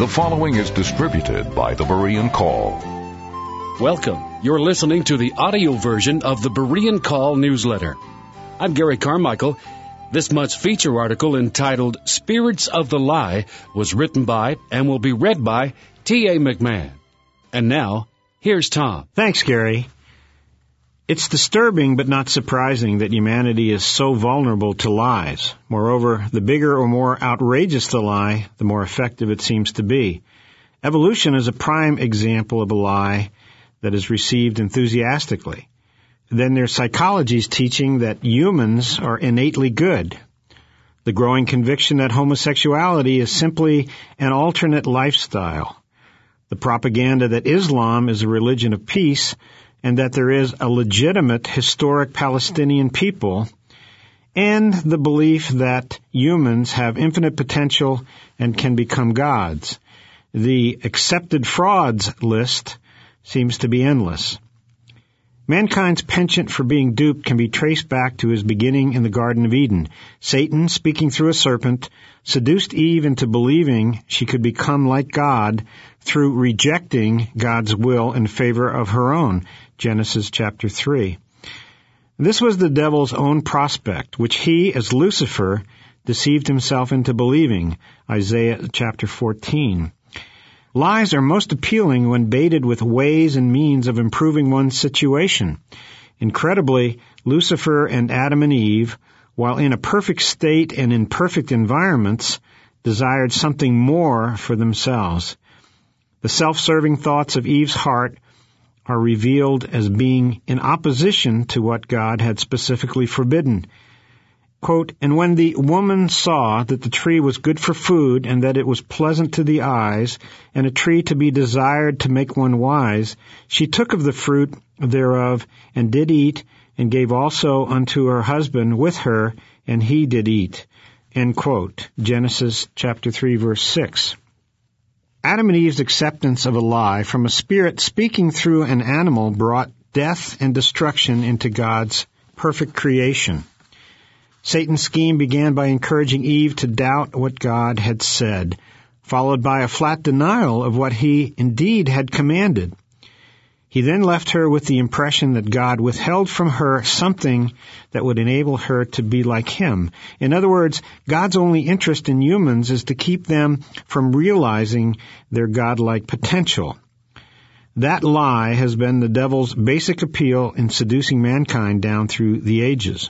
The following is distributed by the Berean Call. Welcome. You're listening to the audio version of the Berean Call newsletter. I'm Gary Carmichael. This month's feature article entitled Spirits of the Lie was written by and will be read by T.A. McMahon. And now, here's Tom. Thanks, Gary. It's disturbing but not surprising that humanity is so vulnerable to lies. Moreover, the bigger or more outrageous the lie, the more effective it seems to be. Evolution is a prime example of a lie that is received enthusiastically. Then there's psychology's teaching that humans are innately good. The growing conviction that homosexuality is simply an alternate lifestyle. The propaganda that Islam is a religion of peace and that there is a legitimate historic Palestinian people, and the belief that humans have infinite potential and can become gods. The accepted frauds list seems to be endless. Mankind's penchant for being duped can be traced back to his beginning in the Garden of Eden. Satan, speaking through a serpent, seduced Eve into believing she could become like God through rejecting God's will in favor of her own. Genesis chapter 3. This was the devil's own prospect, which he, as Lucifer, deceived himself into believing. Isaiah chapter 14. Lies are most appealing when baited with ways and means of improving one's situation. Incredibly, Lucifer and Adam and Eve, while in a perfect state and in perfect environments, desired something more for themselves. The self-serving thoughts of Eve's heart are revealed as being in opposition to what God had specifically forbidden. Quote, "And when the woman saw that the tree was good for food, and that it was pleasant to the eyes, and a tree to be desired to make one wise, she took of the fruit thereof, and did eat, and gave also unto her husband with her, and he did eat." End quote. Genesis chapter 3, verse 6. Adam and Eve's acceptance of a lie from a spirit speaking through an animal brought death and destruction into God's perfect creation. Satan's scheme began by encouraging Eve to doubt what God had said, followed by a flat denial of what he indeed had commanded. He then left her with the impression that God withheld from her something that would enable her to be like him. In other words, God's only interest in humans is to keep them from realizing their godlike potential. That lie has been the devil's basic appeal in seducing mankind down through the ages.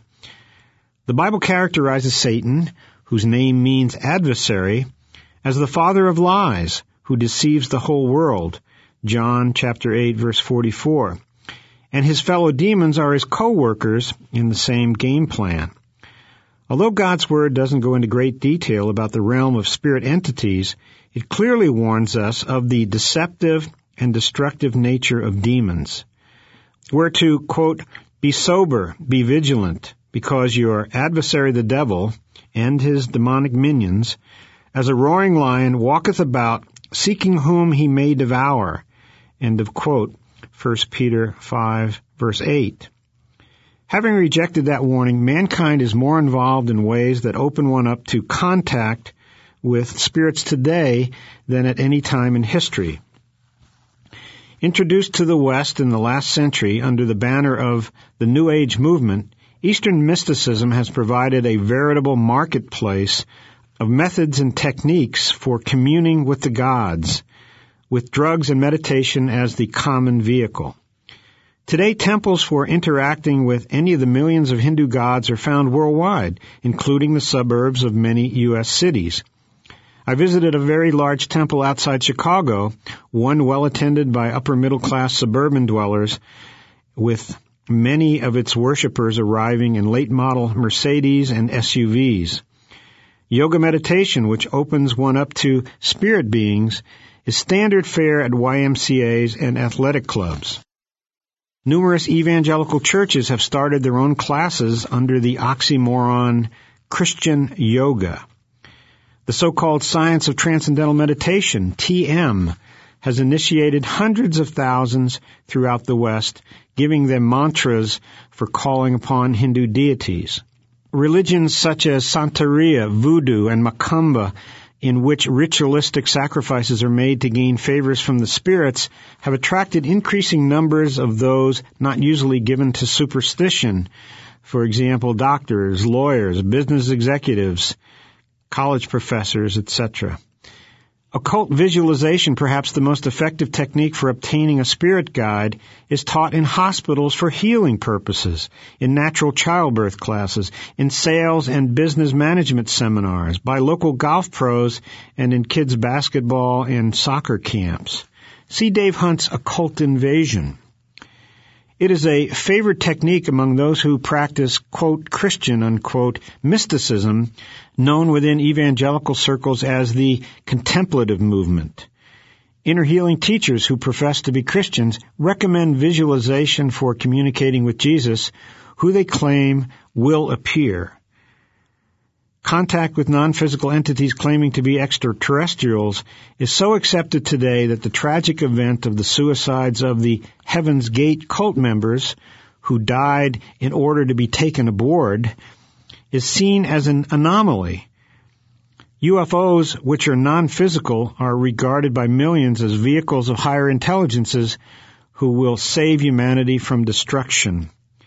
The Bible characterizes Satan, whose name means adversary, as the father of lies, who deceives the whole world. John chapter 8, verse 44. And his fellow demons are his co-workers in the same game plan. Although God's Word doesn't go into great detail about the realm of spirit entities, it clearly warns us of the deceptive and destructive nature of demons. We're to, quote, "Be sober, be vigilant, because your adversary the devil, and his demonic minions, as a roaring lion walketh about, seeking whom he may devour." End of quote. 1 Peter 5, verse 8. Having rejected that warning, mankind is more involved in ways that open one up to contact with spirits today than at any time in history. Introduced to the West in the last century under the banner of the New Age movement, Eastern mysticism has provided a veritable marketplace of methods and techniques for communing with the gods, with drugs and meditation as the common vehicle. Today, temples for interacting with any of the millions of Hindu gods are found worldwide, including the suburbs of many U.S. cities. I visited a very large temple outside Chicago, one well attended by upper-middle-class suburban dwellers, with many of its worshippers arriving in late-model Mercedes and SUVs. Yoga meditation, which opens one up to spirit beings, is standard fare at YMCAs and athletic clubs. Numerous evangelical churches have started their own classes under the oxymoron Christian yoga. The so-called Science of Transcendental Meditation, TM, has initiated hundreds of thousands throughout the West, giving them mantras for calling upon Hindu deities. Religions such as Santeria, Voodoo, and Macumba in which ritualistic sacrifices are made to gain favors from the spirits, have attracted increasing numbers of those not usually given to superstition. For example, doctors, lawyers, business executives, college professors, etc. Occult visualization, perhaps the most effective technique for obtaining a spirit guide, is taught in hospitals for healing purposes, in natural childbirth classes, in sales and business management seminars, by local golf pros, and in kids' basketball and soccer camps. See Dave Hunt's Occult Invasion. It is a favored technique among those who practice, quote, Christian, unquote, mysticism, known within evangelical circles as the contemplative movement. Inner healing teachers who profess to be Christians recommend visualization for communicating with Jesus, who they claim will appear. Contact with non-physical entities claiming to be extraterrestrials is so accepted today that the tragic event of the suicides of the Heaven's Gate cult members who died in order to be taken aboard is seen as an anomaly. UFOs, which are non-physical, are regarded by millions as vehicles of higher intelligences who will save humanity from destruction.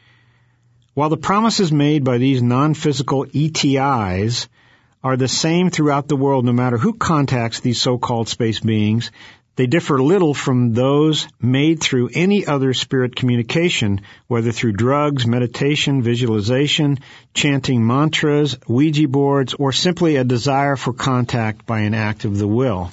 While the promises made by these non-physical ETIs are the same throughout the world no matter who contacts these so-called space beings, they differ little from those made through any other spirit communication, whether through drugs, meditation, visualization, chanting mantras, Ouija boards, or simply a desire for contact by an act of the will.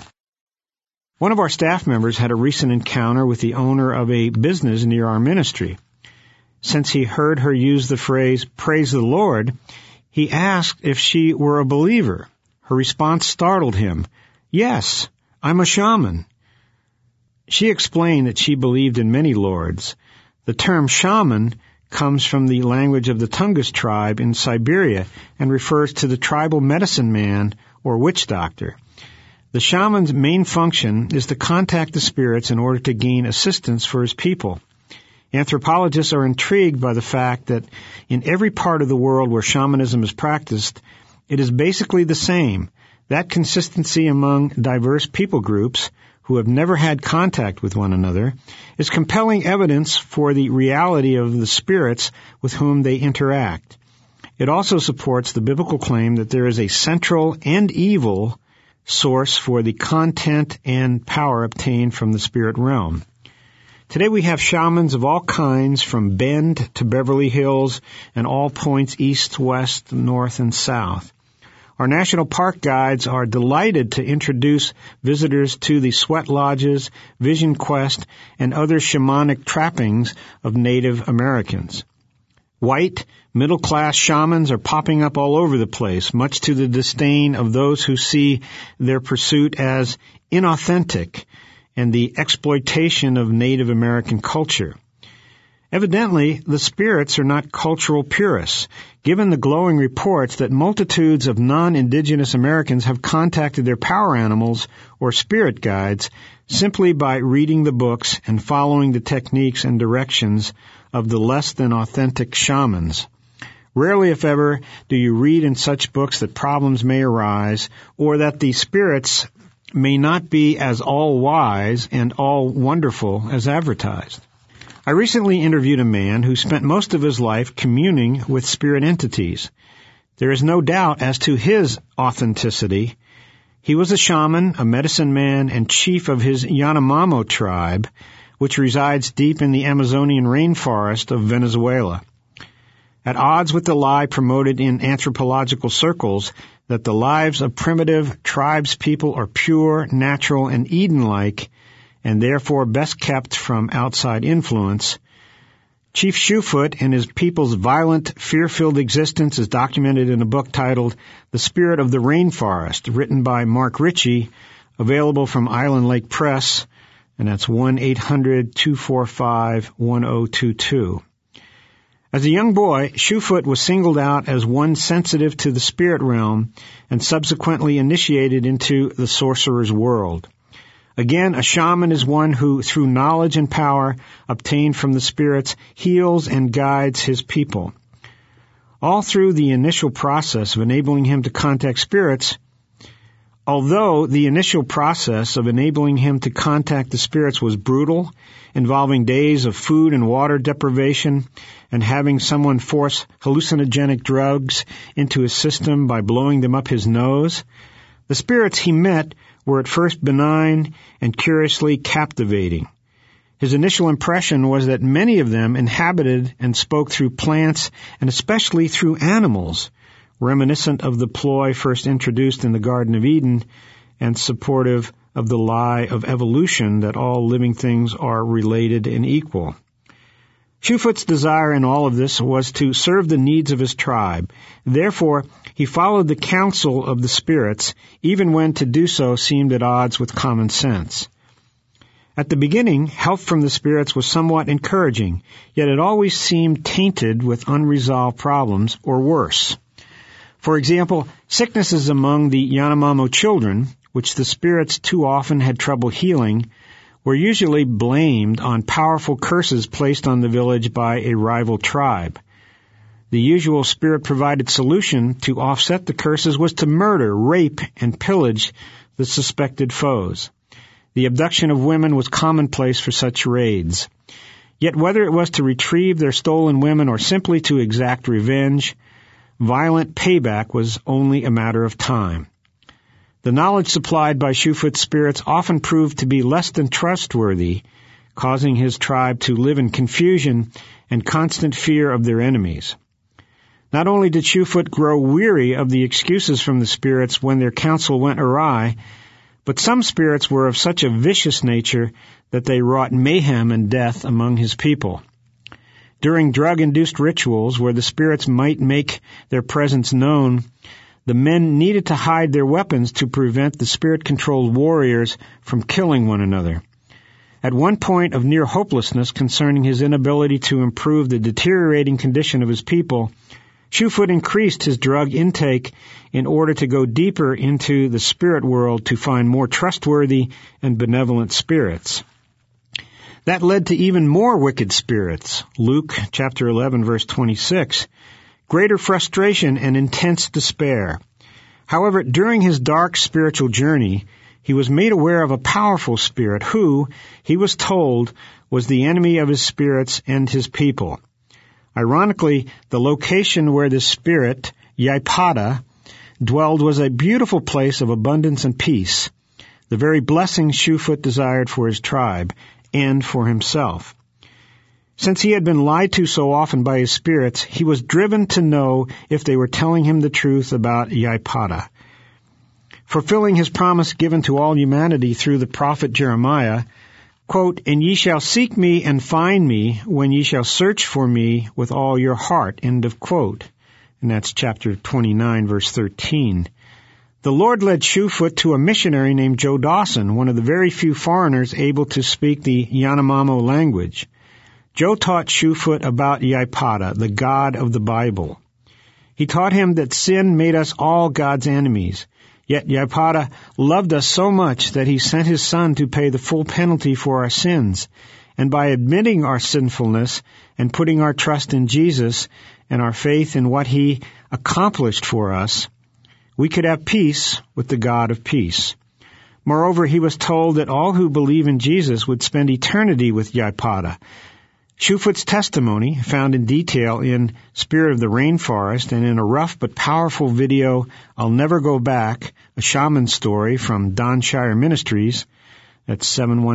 One of our staff members had a recent encounter with the owner of a business near our ministry. Since he heard her use the phrase, "Praise the Lord," he asked if she were a believer. Her response startled him. "Yes, I'm a shaman." She explained that she believed in many lords. The term shaman comes from the language of the Tungus tribe in Siberia and refers to the tribal medicine man or witch doctor. The shaman's main function is to contact the spirits in order to gain assistance for his people. Anthropologists are intrigued by the fact that in every part of the world where shamanism is practiced, it is basically the same. That consistency among diverse people groups who have never had contact with one another is compelling evidence for the reality of the spirits with whom they interact. It also supports the biblical claim that there is a central and evil source for the content and power obtained from the spirit realm. Today we have shamans of all kinds from Bend to Beverly Hills and all points east, west, north, and south. Our national park guides are delighted to introduce visitors to the sweat lodges, vision quest, and other shamanic trappings of Native Americans. White, middle-class shamans are popping up all over the place, much to the disdain of those who see their pursuit as inauthentic and the exploitation of Native American culture. Evidently, the spirits are not cultural purists, given the glowing reports that multitudes of non-Indigenous Americans have contacted their power animals or spirit guides simply by reading the books and following the techniques and directions of the less than authentic shamans. Rarely, if ever, do you read in such books that problems may arise or that the spirits may not be as all-wise and all-wonderful as advertised. I recently interviewed a man who spent most of his life communing with spirit entities. There is no doubt as to his authenticity. He was a shaman, a medicine man, and chief of his Yanomamo tribe, which resides deep in the Amazonian rainforest of Venezuela. At odds with the lie promoted in anthropological circles that the lives of primitive tribes people are pure, natural, and Eden-like, and therefore best kept from outside influence, Chief Shoefoot and his people's violent, fear-filled existence is documented in a book titled The Spirit of the Rainforest, written by Mark Ritchie, available from Island Lake Press, and that's 1-800-245-1022. As a young boy, Shoefoot was singled out as one sensitive to the spirit realm and subsequently initiated into the sorcerer's world. Again, a shaman is one who, through knowledge and power obtained from the spirits, heals and guides his people. All through the initial process of enabling him to contact spirits, Although the initial process of enabling him to contact the spirits was brutal, involving days of food and water deprivation and having someone force hallucinogenic drugs into his system by blowing them up his nose, the spirits he met were at first benign and curiously captivating. His initial impression was that many of them inhabited and spoke through plants and especially through animals, reminiscent of the ploy first introduced in the Garden of Eden and supportive of the lie of evolution that all living things are related and equal. Shoefoot's desire in all of this was to serve the needs of his tribe. Therefore, he followed the counsel of the spirits, even when to do so seemed at odds with common sense. At the beginning, help from the spirits was somewhat encouraging, yet it always seemed tainted with unresolved problems, or worse. For example, sicknesses among the Yanomamo children, which the spirits too often had trouble healing, were usually blamed on powerful curses placed on the village by a rival tribe. The usual spirit-provided solution to offset the curses was to murder, rape, and pillage the suspected foes. The abduction of women was commonplace for such raids. Yet whether it was to retrieve their stolen women or simply to exact revenge, violent payback was only a matter of time. The knowledge supplied by Shoefoot's spirits often proved to be less than trustworthy, causing his tribe to live in confusion and constant fear of their enemies. Not only did Shoefoot grow weary of the excuses from the spirits when their counsel went awry, but some spirits were of such a vicious nature that they wrought mayhem and death among his people. During drug-induced rituals where the spirits might make their presence known, the men needed to hide their weapons to prevent the spirit-controlled warriors from killing one another. At one point of near hopelessness concerning his inability to improve the deteriorating condition of his people, Shoefoot increased his drug intake in order to go deeper into the spirit world to find more trustworthy and benevolent spirits. That led to even more wicked spirits. Luke chapter 11, verse 26. Greater frustration and intense despair. However, during his dark spiritual journey, he was made aware of a powerful spirit who, he was told, was the enemy of his spirits and his people. Ironically, the location where this spirit, Yaipada, dwelled was a beautiful place of abundance and peace, the very blessing Shoefoot desired for his tribe and for himself. Since he had been lied to so often by his spirits, he was driven to know if they were telling him the truth about Yaipada. Fulfilling his promise given to all humanity through the prophet Jeremiah, quote, "And ye shall seek me and find me when ye shall search for me with all your heart," end of quote. And that's chapter 29, verse 13. The Lord led Shoefoot to a missionary named Joe Dawson, one of the very few foreigners able to speak the Yanomamo language. Joe taught Shoefoot about Yaipada, the God of the Bible. He taught him that sin made us all God's enemies. Yet Yaipada loved us so much that he sent his son to pay the full penalty for our sins. And by admitting our sinfulness and putting our trust in Jesus and our faith in what he accomplished for us, we could have peace with the God of peace. Moreover, he was told that all who believe in Jesus would spend eternity with Yaipada. Shoefoot's testimony, found in detail in Spirit of the Rainforest and in a rough but powerful video, I'll Never Go Back, a shaman story from Don Shire Ministries, that's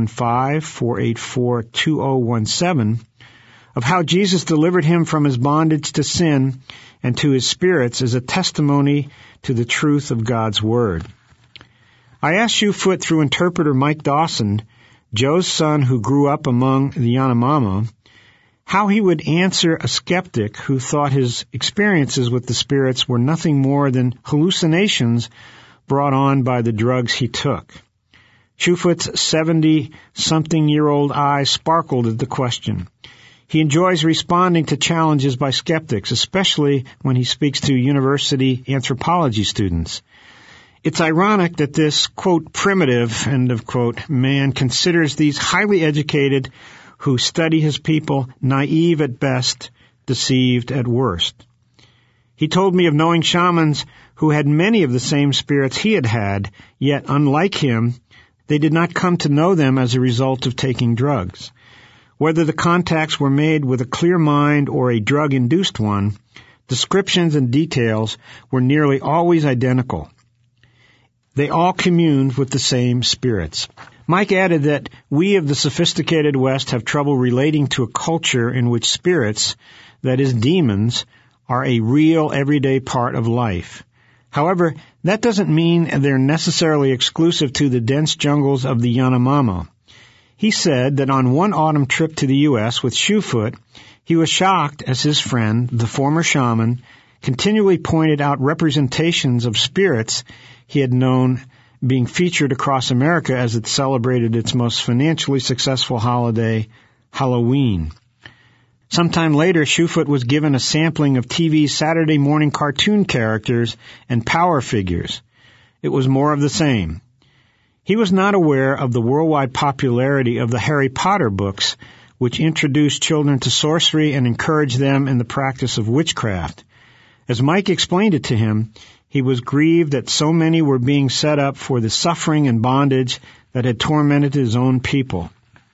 715-484-2017, of how Jesus delivered him from his bondage to sin and to his spirits is a testimony to the truth of God's Word. I asked Shoefoot through interpreter Mike Dawson, Joe's son who grew up among the Yanomamo, how he would answer a skeptic who thought his experiences with the spirits were nothing more than hallucinations brought on by the drugs he took. Shoefoot's 70-something-year-old eyes sparkled at the question. He enjoys responding to challenges by skeptics, especially when he speaks to university anthropology students. It's ironic that this, quote, primitive, end of quote, man considers these highly educated who study his people naive at best, deceived at worst. He told me of knowing shamans who had many of the same spirits he had, yet unlike him, they did not come to know them as a result of taking drugs. Whether the contacts were made with a clear mind or a drug-induced one, descriptions and details were nearly always identical. They all communed with the same spirits. Mike added that we of the sophisticated West have trouble relating to a culture in which spirits, that is demons, are a real everyday part of life. However, that doesn't mean they're necessarily exclusive to the dense jungles of the Yanomamo. He said that on one autumn trip to the U.S. with Shoefoot, he was shocked as his friend, the former shaman, continually pointed out representations of spirits he had known being featured across America as it celebrated its most financially successful holiday, Halloween. Sometime later, Shoefoot was given a sampling of TV's Saturday morning cartoon characters and power figures. It was more of the same. He was not aware of the worldwide popularity of the Harry Potter books, which introduced children to sorcery and encouraged them in the practice of witchcraft. As Mike explained it to him, he was grieved that so many were being set up for the suffering and bondage that had tormented his own people.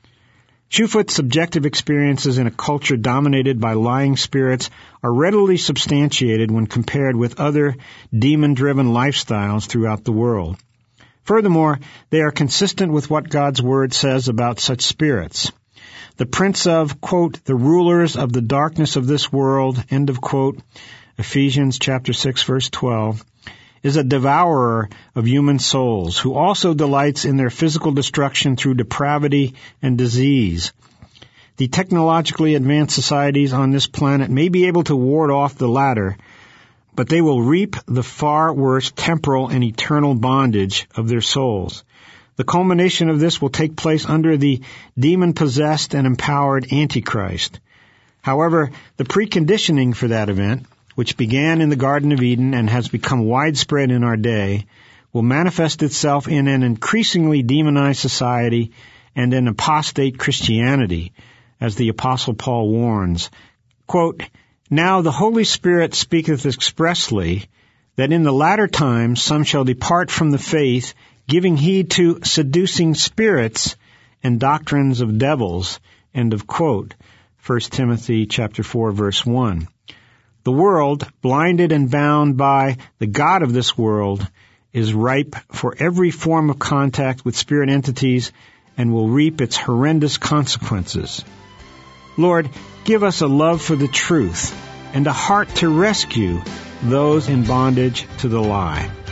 Shoefoot's subjective experiences in a culture dominated by lying spirits are readily substantiated when compared with other demon-driven lifestyles throughout the world. Furthermore, they are consistent with what God's Word says about such spirits. The prince of, quote, the rulers of the darkness of this world, end of quote, Ephesians chapter 6, verse 12, is a devourer of human souls who also delights in their physical destruction through depravity and disease. The technologically advanced societies on this planet may be able to ward off the latter, but they will reap the far worse temporal and eternal bondage of their souls. The culmination of this will take place under the demon-possessed and empowered Antichrist. However, the preconditioning for that event, which began in the Garden of Eden and has become widespread in our day, will manifest itself in an increasingly demonized society and an apostate Christianity, as the Apostle Paul warns. Quote, now the Holy Spirit speaketh expressly that in the latter times some shall depart from the faith, giving heed to seducing spirits and doctrines of devils, end of quote. 1 Timothy chapter 4, verse 1. The world, blinded and bound by the god of this world, is ripe for every form of contact with spirit entities and will reap its horrendous consequences. Lord, give us a love for the truth and a heart to rescue those in bondage to the lie.